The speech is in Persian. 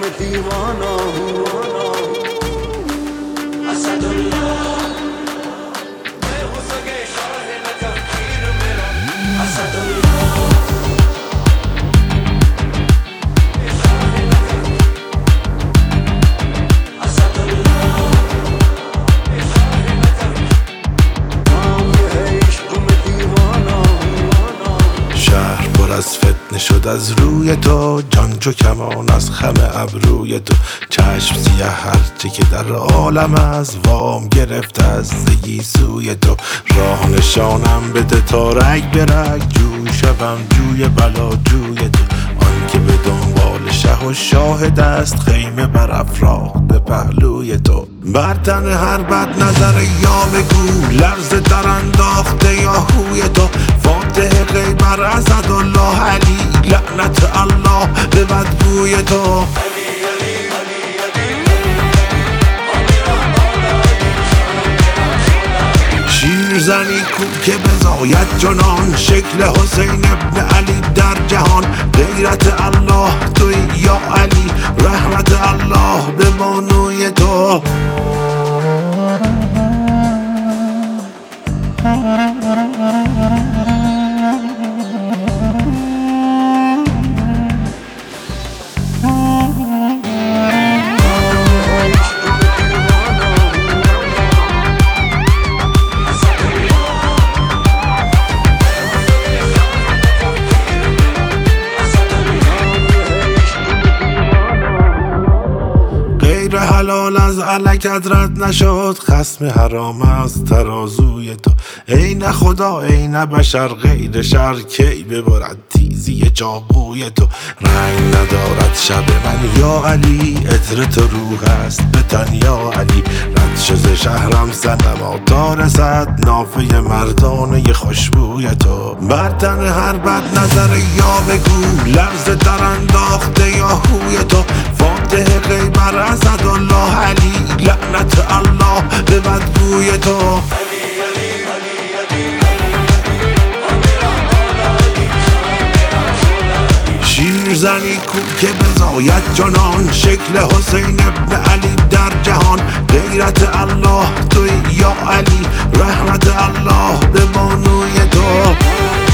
دیوانا اسدالله از فتنه شد از روی تو، جان چو کمان از خم ابروی تو. چشم سیه هرچه که در عالم از وام گرفت از زگی سوی تو. راه نشانم بده تا رگ به رگ، جوی شوم جوی بلا جوی تو. آن که به دنبال شه و شاهد است، خیمه بر افراخته پهلوی تو. بر تن هر بد نظر یا بگو، لرز در انداخته یا هوی تو. فاتح غیبر اسدالله علی، لعنت الله به بدگوی تو. شیرزنی کو که بزاید جنان، شکل حسین ابن علی در جهان. غیرت الله توی یا علی، رحمت الله به بانوی تو. حلال از علکت رد نشد، خصم حرام از ترازوی تو. ای نه خدا ای نه بشر، غیر شر کی ببرد تیزی چاقوی تو. رنگ ندارد شب من یا علی، عطر تو روح است به تن یا علی. رد شد شهرم صنما تا رسد، نافه مردانه خوشبوی تو. بر تن هر بد نظر یا بگو، لرز در انداخته یا هوی تو. فاتح غیبر اسدالله علی، لعنت الله به بدگوی تو. شیرزنی کو که بزاید جنان، شکل حسین ابن علی در جهان. غیرت الله توی یا علی، رحمت الله به بانوی تو.